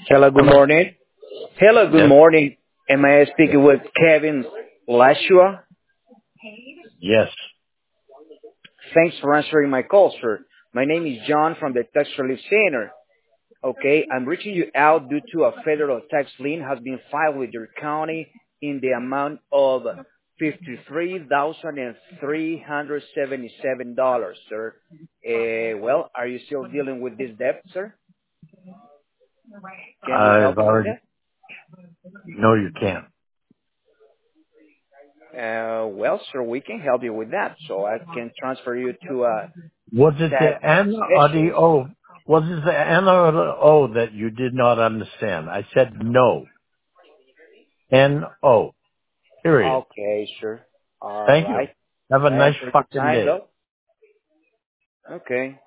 Hello, good Hello? morning. Hello, good Yes. morning. Am I speaking with Kevin Lashua? Yes. Thanks for answering my call, sir. My name is John from the Tax Relief Center. Okay, I'm reaching you out due to a federal tax lien has been filed with your county in the amount of $53,377, sir. Well, are you still dealing with this debt, sir? Can we I've help you with already. that? No, you can't. Well, sir, we can help you with that. So I can transfer you to a Was it tax the N or the specialist. O? Was it the N or the O that you did not understand? I said no. N-O. Period. Okay, sir. All Thank you. right. Have a nice Thanks for your fucking time, day. though. Okay.